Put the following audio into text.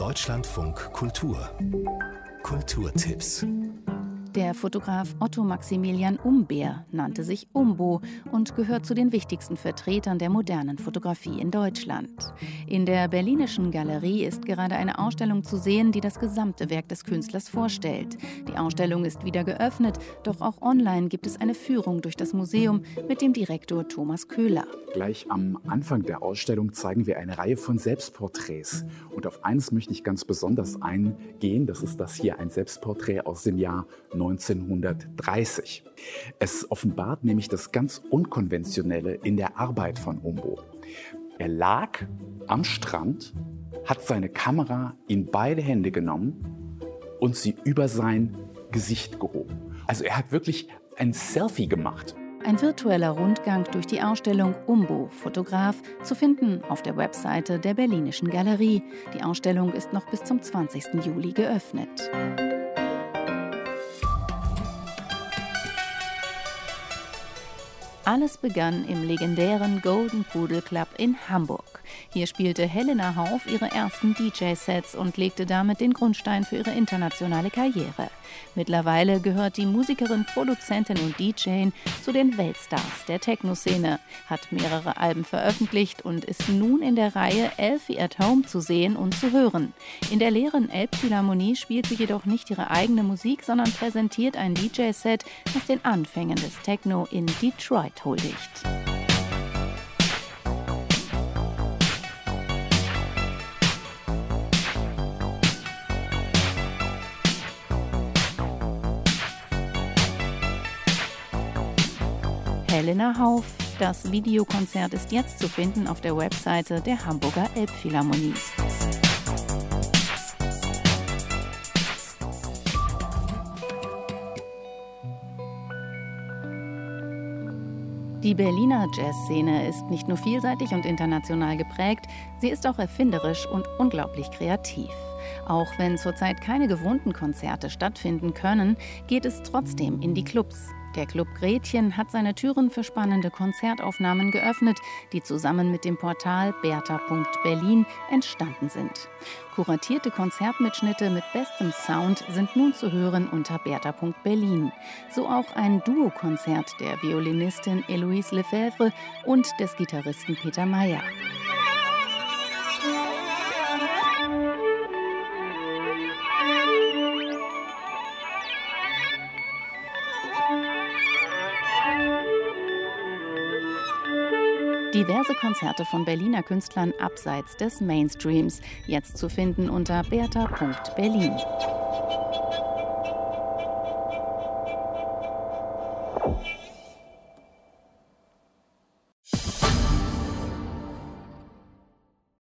Deutschlandfunk Kultur. Kulturtipps. Der Fotograf Otto Maximilian Umbehr nannte sich Umbo und gehört zu den wichtigsten Vertretern der modernen Fotografie in Deutschland. In der Berlinischen Galerie ist gerade eine Ausstellung zu sehen, die das gesamte Werk des Künstlers vorstellt. Die Ausstellung ist wieder geöffnet, doch auch online gibt es eine Führung durch das Museum mit dem Direktor Thomas Köhler. Gleich am Anfang der Ausstellung zeigen wir eine Reihe von Selbstporträts. Und auf eines möchte ich ganz besonders eingehen. Das ist das hier, ein Selbstporträt aus dem Jahr 1930. Es offenbart nämlich das ganz Unkonventionelle in der Arbeit von Umbo. Er lag am Strand, hat seine Kamera in beide Hände genommen und sie über sein Gesicht gehoben. Also er hat wirklich ein Selfie gemacht. Ein virtueller Rundgang durch die Ausstellung Umbo, Fotograf, zu finden auf der Webseite der Berlinischen Galerie. Die Ausstellung ist noch bis zum 20. Juli geöffnet. Alles begann im legendären Golden Pudel Club in Hamburg. Hier spielte Helena Hauff ihre ersten DJ-Sets und legte damit den Grundstein für ihre internationale Karriere. Mittlerweile gehört die Musikerin, Produzentin und DJ zu den Weltstars der Techno-Szene, hat mehrere Alben veröffentlicht und ist nun in der Reihe Elfie at Home zu sehen und zu hören. In der leeren Elbphilharmonie spielt sie jedoch nicht ihre eigene Musik, sondern präsentiert ein DJ-Set, das den Anfängen des Techno in Detroit huldigt. Helena Hauff. Das Videokonzert ist jetzt zu finden auf der Webseite der Hamburger Elbphilharmonie. Die Berliner Jazzszene ist nicht nur vielseitig und international geprägt, sie ist auch erfinderisch und unglaublich kreativ. Auch wenn zurzeit keine gewohnten Konzerte stattfinden können, geht es trotzdem in die Clubs. Der Club Gretchen hat seine Türen für spannende Konzertaufnahmen geöffnet, die zusammen mit dem Portal berta.berlin entstanden sind. Kuratierte Konzertmitschnitte mit bestem Sound sind nun zu hören unter berta.berlin. So auch ein Duokonzert der Violinistin Eloise Lefebvre und des Gitarristen Peter Mayer. Diverse Konzerte von Berliner Künstlern abseits des Mainstreams, jetzt zu finden unter berta.berlin.